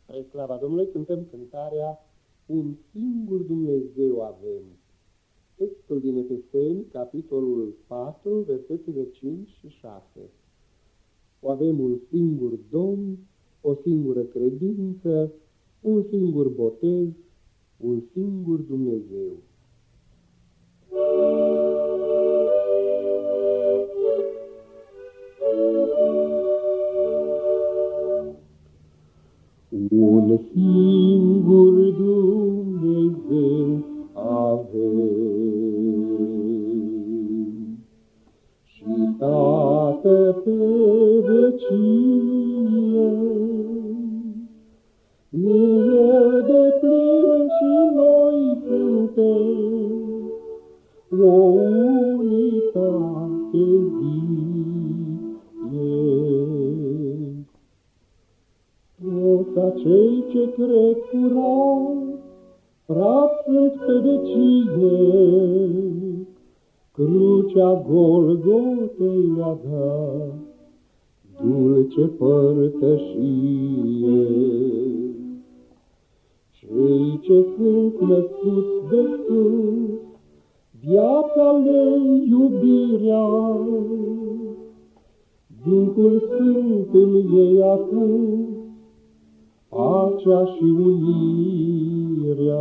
Spre slava Domnului cântăm cântarea Un singur Dumnezeu avem. Textul din Efeseni, capitolul 4, versetele 5 și 6. Avem un singur Domn, o singură credință, un singur botez, un singur Dumnezeu. Un singur Dumnezeu avem și Tată pe vecie, El deplin și noi suntem o unitate vie. Toți acei ce cred curat, frați sunt pe vecie, crucea Golgotei le-a dat, dulce părtășie. Cei ce sunt născuți de sus, viața le iubirea, Duhul Sfânt în ei a pus pacea și unirea.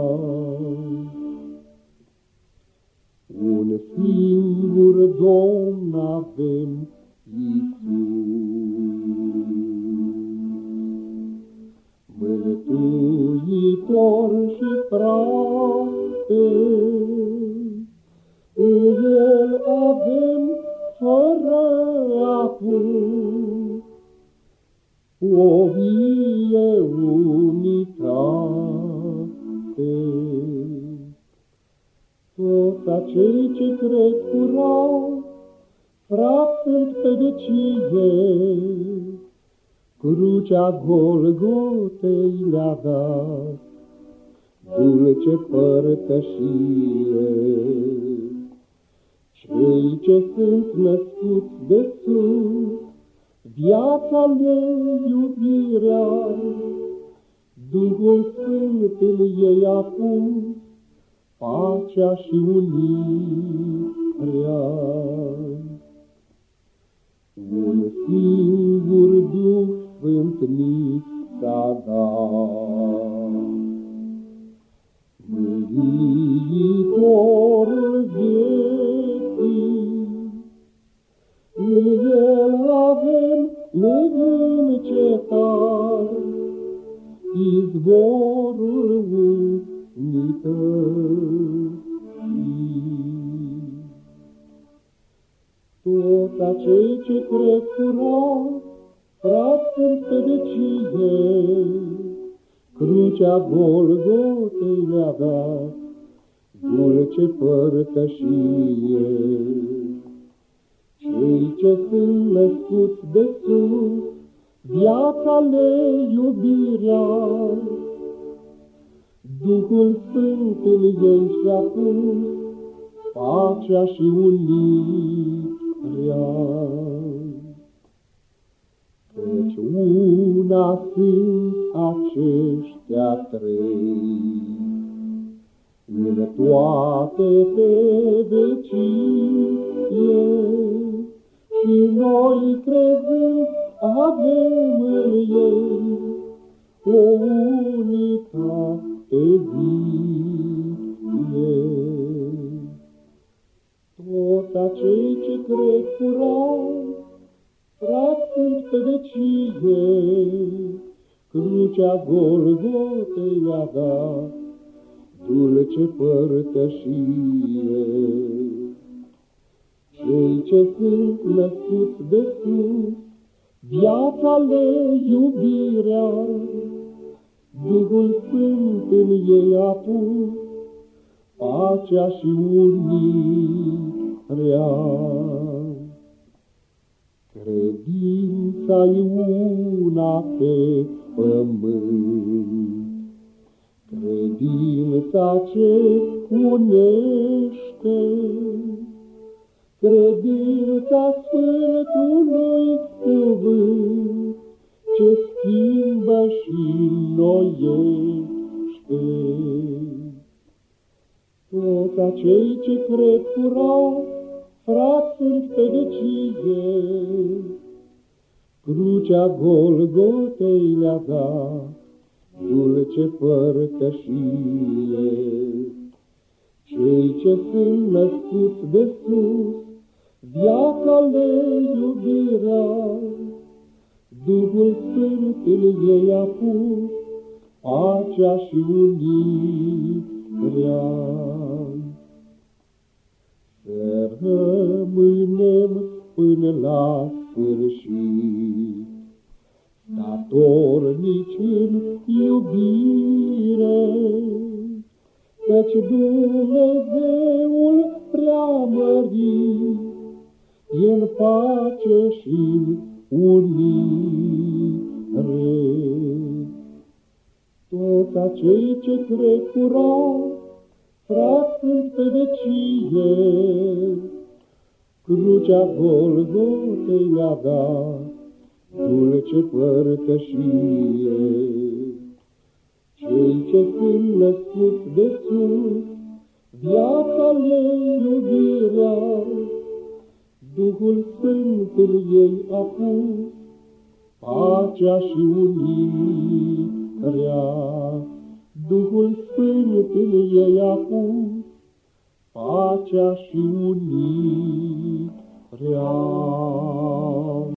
Un singur Domn avem, Iisus, Mântuitor și frate, El avem fără apus o vie unitate. Toți acei ce cred curat, frați sunt pe vecie, crucea Golgotei le-a dat, dulce părtășie. Cei ce sunt născuți de sus, viața le iubirea, Duhul Sfânt în ei a pus pacea și unirea. Un singur Duh Sfânt ni s-a dat, Mântuitorul vieții, El avem neîncetat, izvorul unității. Toți acei ce cred curat, frați sunt pe vecie, crucea Golgotei le-a dat, dulce părtășie. Cei ce sunt născuți de sus, viața le iubirea, Duhul Sfânt în ei și-a pus pacea și unirea. Căci una sunt aceștia trei, în toate pe vecie, și noi crezând avem în ei o unitate vie. Toți acei ce cred curat, frați sunt pe vecie, crucea Golgotei le-a dat, dulce părtășie. Cei ce sunt născuți de sus, viața le iubirea, Duhul Sfânt în ei a pus pacea și unirea. Credința-i una pe pământ, credința ce unește, credința Sfântului cuvânt, ce schimbă și înnoiește. Toți acei ce cred curau, frați sunt pe vecie, crucea Golgotei le-a dat dulce părtășie. Cei ce sunt născuți de sus, viața le iubirea, Duhul Sfânt în ei a pus pacea și unirea. Să rămânem până la sfârșit statornici în iubire, căci Dumnezeul preamărit e în pace și unire. Toți acei ce cred curau, frați sunt pe vecie, crucea Golgotei le-a dat dulce părtășie. Cei ce sunt născuți de sus, viața le iubirea, Duhul Sfânt în ei a pus pacea și unirea. Duhul Sfânt în ei a pus pacea și unirea.